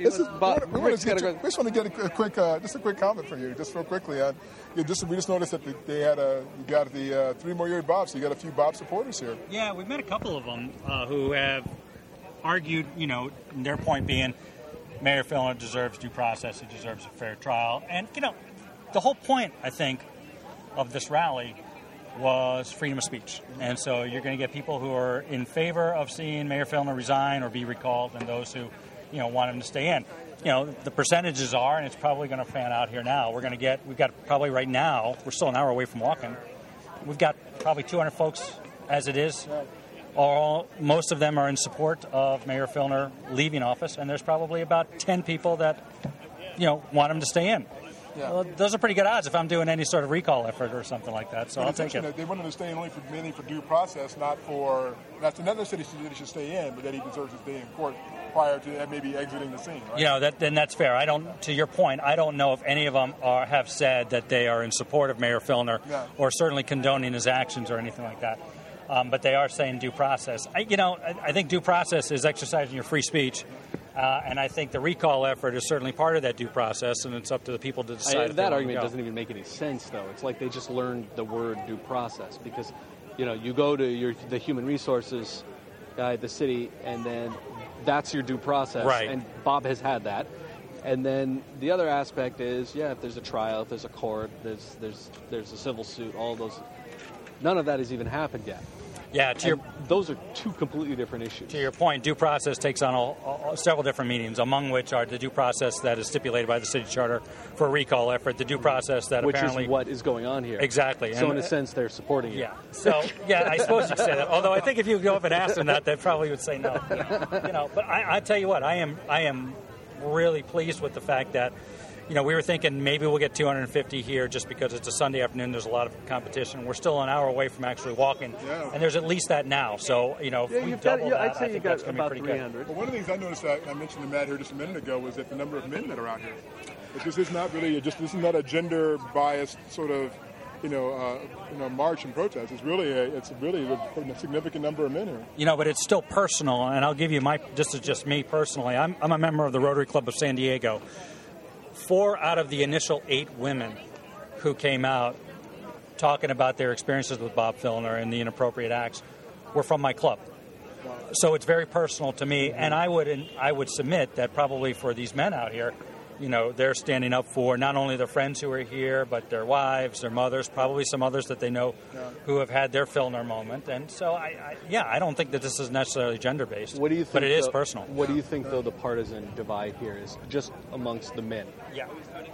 just want to get a quick comment from you, just real quickly. We just noticed that you got the 3 more year Bob, so you got a few Bob supporters here. Yeah, we've met a couple of them who have argued, their point being Mayor Filner deserves due process, he deserves a fair trial. And, the whole point, I think, of this rally was freedom of speech. And so you're going to get people who are in favor of seeing Mayor Filner resign or be recalled and those who, want him to stay in. The percentages are, and it's probably going to fan out here now, we've got probably right now, we're still an hour away from walking, we've got probably 200 folks as it is. Most of them are in support of Mayor Filner leaving office, and there's probably about 10 people that, want him to stay in. Yeah. Well, those are pretty good odds if I'm doing any sort of recall effort or something like that. So I'll take it. They wanted to stay in mainly for due process, not necessarily that he should stay in, but that he deserves to stay in court prior to maybe exiting the scene. Right? Then that's fair. To your point, I don't know if any of them have said that they are in support of Mayor Filner or certainly condoning his actions or anything like that. But they are saying due process. I think due process is exercising your free speech. And I think the recall effort is certainly part of that due process, and it's up to the people to decide. That argument doesn't even make any sense, though. It's like they just learned the word due process because, you go to the human resources guy at the city, and then that's your due process. Right. And Bob has had that. And then the other aspect is, if there's a trial, if there's a court, there's a civil suit, all those. None of that has even happened yet. Yeah, those are 2 completely different issues. To your point, due process takes on several different meanings, among which are the due process that is stipulated by the city charter for a recall effort, the due process that which apparently... is what is going on here. Exactly. So in a sense, they're supporting it. Yeah. So, I suppose you could say that. Although I think if you go up and ask them that, they probably would say no. But I tell you what, I am really pleased with the fact that we were thinking maybe we'll get 250 here just because it's a Sunday afternoon. There's a lot of competition. We're still an hour away from actually walking, and there's at least that now. So, if we double that, I'd say I think got that's going to be about pretty 300. good. Well, one of the things I noticed, I mentioned to Matt here just a minute ago, was that the number of men that are out here. This is not really this is not a gender-biased sort of, march and protest. It's really a significant number of men here. But it's still personal, and I'll give you this is just me personally. I'm a member of the Rotary Club of San Diego. 4 out of the initial 8 women who came out talking about their experiences with Bob Filner and the inappropriate acts were from my club. So it's very personal to me, and I would submit that probably for these men out here, they're standing up for not only their friends who are here, but their wives, their mothers, probably some others that they know who have had their Filner moment. And so, I don't think that this is necessarily gender-based. What do you think? But it is personal. What do you think, though, the partisan divide here is just amongst the men? Yeah.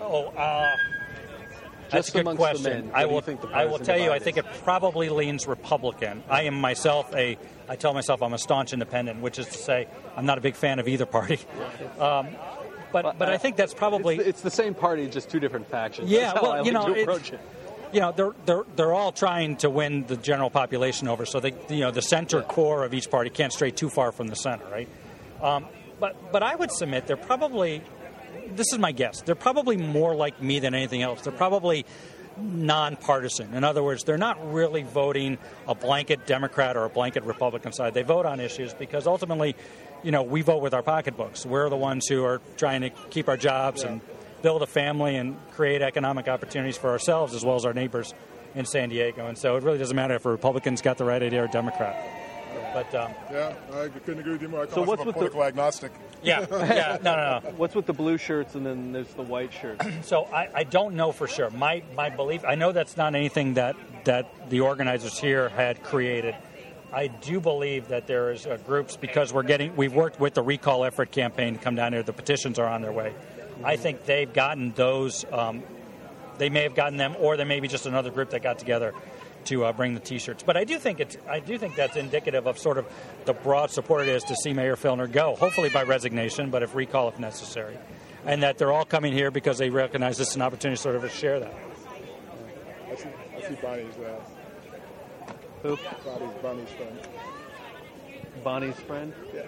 Just That's a good amongst question. the men. I will tell you, I is? think it probably leans Republican. I am myself I tell myself I'm a staunch independent, which is to say I'm not a big fan of either party. But I think that's probably it's the same party, just two different factions. Yeah, That's how I like to approach it. They're all trying to win the general population over, so the center core of each party can't stray too far from the center, right? But I would submit they're probably. This is my guess. They're probably more like me than anything else. They're probably nonpartisan. In other words, they're not really voting a blanket Democrat or a blanket Republican side. They vote on issues because ultimately, we vote with our pocketbooks. We're the ones who are trying to keep our jobs and build a family and create economic opportunities for ourselves as well as our neighbors in San Diego. And so it really doesn't matter if a Republican's got the right idea or a Democrat. But I couldn't agree with you more. I So call what's myself a with political agnostic. No. What's with the blue shirts and then there's the white shirts? So I don't know for sure. My belief, I know that's not anything that the organizers here had created. I do believe that there is groups, because we've worked with the Recall Effort campaign to come down here. The petitions are on their way. I think they've gotten those. They may have gotten them, or there may be just another group that got together to bring the T-shirts. But I do think that's indicative of sort of the broad support it is to see Mayor Filner go, hopefully by resignation, but if recall if necessary. And that they're all coming here because they recognize this is an opportunity to sort of share that. I see Bonnie's. Who? Bonnie's friend. Bonnie's friend? Yeah.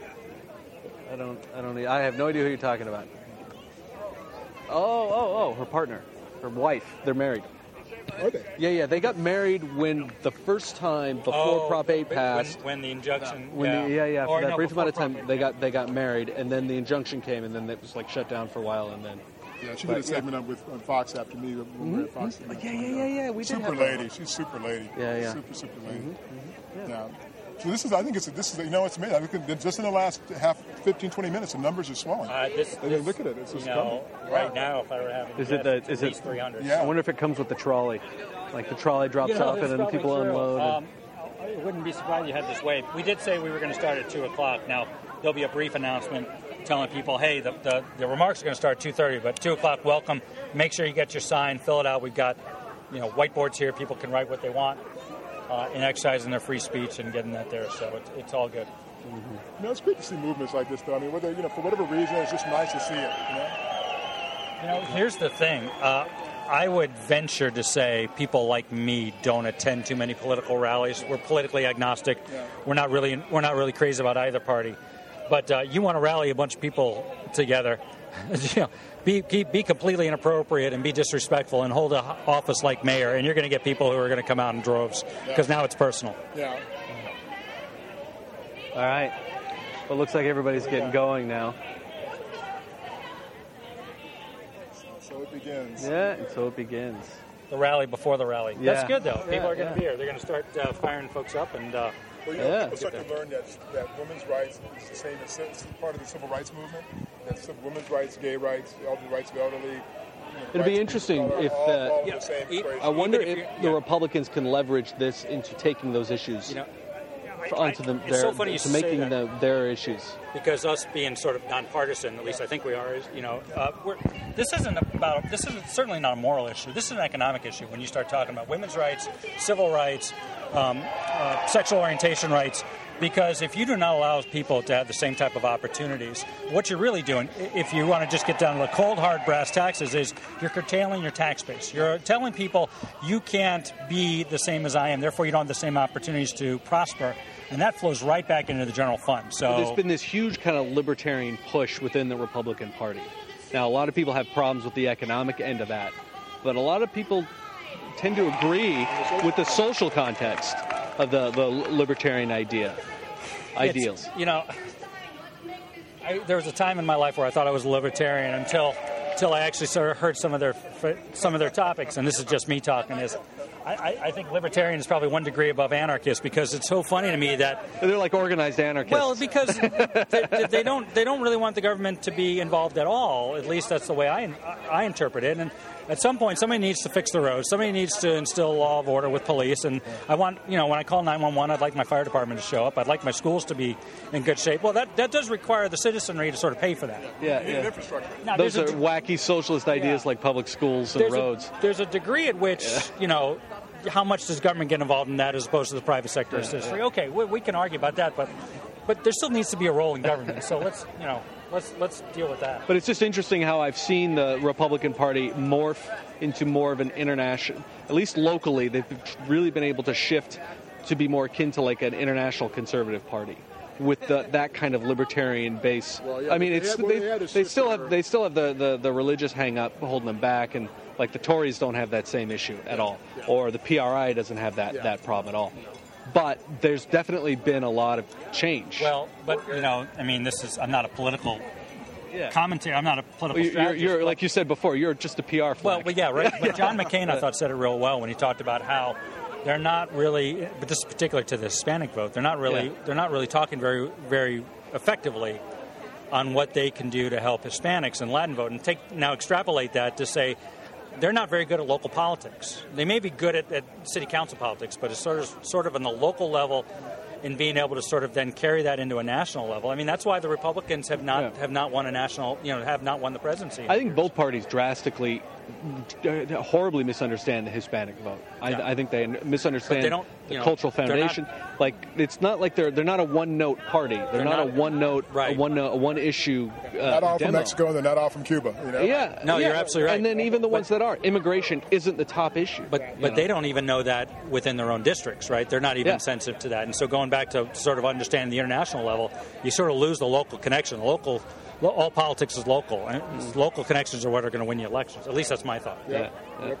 I have no idea who you're talking about. Oh, her partner, her wife. They're married. Are they? Yeah. They got married when the first time before Prop 8 passed. When the injunction. For that brief amount of time, they got married, and then the injunction came, and then it was like shut down for a while, and then. Yeah, she did a segment on Fox after me. When we were at Fox. Yeah. We did super lady. She's super lady. Yeah. Super lady. Yeah. So this is it's amazing. I look just in the last 15-20 minutes, the numbers are swelling. Look at it. It's just right now, if I were having is it 300. Yeah. I wonder if it comes with the trolley, like the trolley drops off and then people unload. I wouldn't be surprised you had this wave. We did say we were going to start at 2:00. Now there'll be a brief announcement telling people, hey, the remarks are going to start at 2:30, but 2:00, welcome. Make sure you get your sign, fill it out. We've got whiteboards here. People can write what they want. In exercising their free speech and getting that there, so it's all good. Mm-hmm. It's great to see movements like this, though. I mean, whether for whatever reason, it's just nice to see it. Here's the thing. I would venture to say people like me don't attend too many political rallies. We're politically agnostic. Yeah. We're not really crazy about either party. But you want to rally a bunch of people together. Be completely inappropriate and be disrespectful and hold an office like mayor, and you're going to get people who are going to come out in droves because now it's personal. Yeah. All right. Well, it looks like everybody's getting going now. So it begins. Yeah, and so it begins. The rally before the rally. Yeah. That's good, though. People are going to be here. They're going to start firing folks up and. People start to learn that women's rights is the same as part of the civil rights movement. That's women's rights, gay rights, elderly rights of elderly. It'd be interesting if I wonder if the Republicans can leverage this into taking those issues onto them, to making their issues. Because us being sort of nonpartisan, at least I think we are, this isn't certainly not a moral issue. This is an economic issue when you start talking about women's rights, civil rights, sexual orientation rights. Because if you do not allow people to have the same type of opportunities, what you're really doing, if you want to just get down to the cold, hard brass taxes, is you're curtailing your tax base. You're telling people you can't be the same as I am, therefore you don't have the same opportunities to prosper. And that flows right back into the general fund. So there's been this huge kind of libertarian push within the Republican Party. Now, a lot of people have problems with the economic end of that, but a lot of people tend to agree with the social context of the libertarian ideals. There was a time in my life where I thought I was a libertarian until I actually sort of heard some of their topics, and this is just me talking. I think libertarian is probably 1 degree above anarchist, because it's so funny to me that They're like organized anarchists. well, because they don't really want the government to be involved at all. At least that's the way I interpret it. And at some point, somebody needs to fix the roads. Somebody needs to instill law of order with police. And I want, when I call 911, I'd like my fire department to show up. I'd like my schools to be in good shape. Well, that does require the citizenry to sort of pay for that. You need infrastructure. Now, Those are wacky socialist ideas like public schools and roads. There's a degree at which, how much does government get involved in that as opposed to the private sector or citizenry? Okay, we can argue about that, but there still needs to be a role in government. So let's deal with that. But it's just interesting how I've seen the Republican Party morph into more of an international, at least locally, they've really been able to shift to be more akin to like an international conservative party with that kind of libertarian base. Well, yeah, I mean, they still have the religious hang up holding them back, and like the Tories don't have that same issue at all, or the PRI doesn't have that problem at all. But there's definitely been a lot of change. Well, but I'm not a political commentary. I'm not a political strategist. You're like you said before, you're just a PR flag. Well, yeah, right. But John McCain, I thought, said it real well when he talked about how they're not really, but this is particular to the Hispanic vote. They're not really talking very, very effectively on what they can do to help Hispanics and Latin vote, and now extrapolate that to say they're not very good at local politics. They may be good at city council politics, but it's sort of on the local level, in being able to sort of then carry that into a national level. I mean, that's why the Republicans have not won a national, have not won the presidency. I think both parties drastically, horribly misunderstand the Hispanic vote. I think they misunderstand the cultural foundation. Like, it's not like they're not a one-note party. They're not a one-note, a one-issue not all from demo. Mexico, and they're not all from Cuba. Yeah. No, you're absolutely right. And then even the ones that are, immigration isn't the top issue. But they don't even know that within their own districts, right? They're not even sensitive to that. And so going back to sort of understanding the international level, you sort of lose the local connection. All politics is local, and local connections are what are going to win you elections. At least that's my thought. Yep.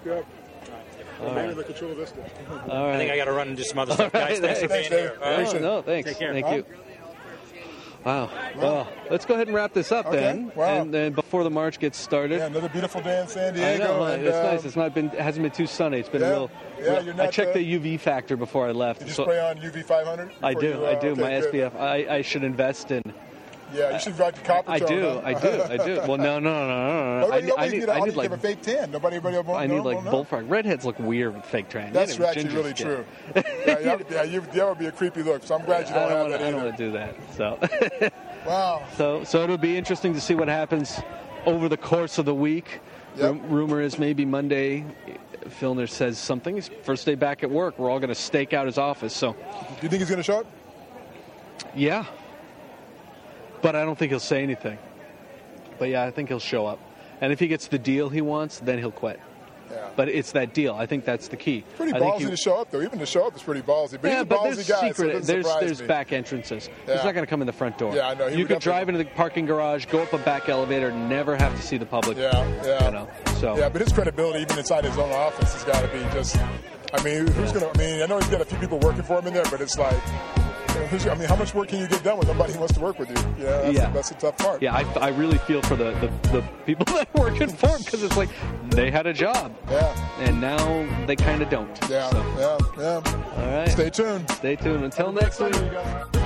The control of this thing. All right. I think I got to run and do some other stuff, guys. Thanks for being here. No, thanks. Take care. Thank you. Wow. Well, let's go ahead and wrap this up then. Wow. And then before the march gets started. Yeah, another beautiful day in San Diego. I know. And, it's nice. It hasn't been too sunny. It's been real. Yeah, I checked the UV factor before I left. Did you spray on UV 500? I do. Okay, my good. SPF. I should invest in. Yeah, you should write the copper. I do. Well, no. I need like a fake tan. Nobody I need like bullfrog. Redheads look weird with fake tan. That's actually really true. That would be a creepy look. So I'm glad you don't have that either. I don't want to do that. So. Wow. So it'll be interesting to see what happens over the course of the week. Yep. Rumor is maybe Monday, Filner says something. His first day back at work. We're all going to stake out his office. So. Do you think he's going to show up? Yeah. But I don't think he'll say anything. But yeah, I think he'll show up. And if he gets the deal he wants, then he'll quit. Yeah. But it's that deal. I think that's the key. Pretty ballsy to show up, though. Even to show up is pretty ballsy. But he's a ballsy guy, secret, so there's back entrances. He's not going to come in the front door. Yeah, I know. You could drive into the parking garage, go up a back elevator, never have to see the public. Yeah. So. Yeah, but his credibility, even inside his own office, has got to be just. I mean, who's going to? I mean, I know he's got a few people working for him in there, but it's like. How much work can you get done with nobody who wants to work with you? That's the tough part. Yeah, I really feel for the people that are working for him, because it's like they had a job. Yeah. And now they kind of don't. Yeah. So. Yeah. All right. Stay tuned. Until next week.